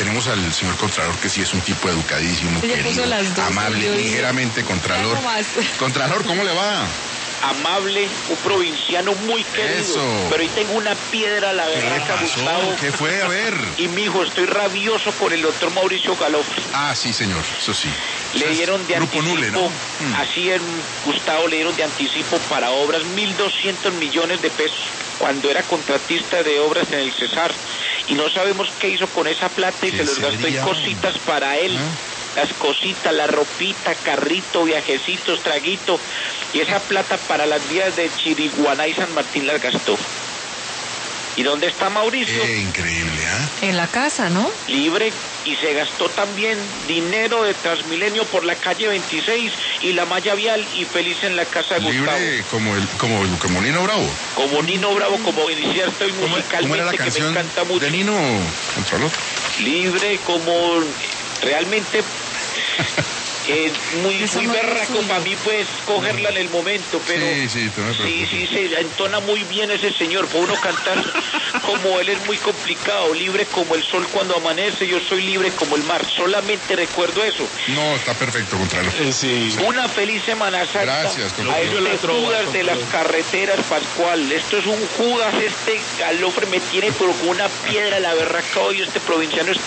tenemos al señor Contralor, que sí es un tipo educadísimo, querido, amable, ligeramente Contralor. Contralor, ¿cómo le va? Amable, un provinciano muy querido. Eso. Pero ahí tengo una piedra, la verdad, Gustavo. ¿Qué fue? A ver. Y mijo, estoy rabioso por el doctor Mauricio Galofre. Ah, sí, señor, eso sí. Le dieron de Grupo anticipo, Nule, ¿no? así en Gustavo, le dieron de anticipo para obras 1.200 millones de pesos, cuando era contratista de obras en el Cesar. Y no sabemos qué hizo con esa plata y se los gastó en cositas para él. Las cositas, la ropita, carrito, viajecitos, traguito. Y esa plata para las vías de Chiriguaná y San Martín las gastó. ¿Y dónde está Mauricio? Increíble, ¿ah? En la casa, ¿no? Libre, y se gastó también dinero de Transmilenio por la calle 26 y la malla vial, y feliz en la casa de Gustavo. Libre como Nino Bravo. Como Nino Bravo, como iniciar estoy musicalmente, ¿Cómo era la que canción me encanta mucho. de Nino, Contralor? Libre, como realmente... muy berraco para mí, pues, cogerla en el momento, pero sí, se entona muy bien ese señor. Por uno cantar como él es muy complicado. Libre como el sol cuando amanece, yo soy libre como el mar. Solamente recuerdo eso. No, está perfecto, Contralor. Sí. Una feliz Semana Santa. Gracias, a este Judas de las carreteras, Pascual. Esto es un Judas, este Galofre me tiene por una piedra la berraca hoy, este provinciano es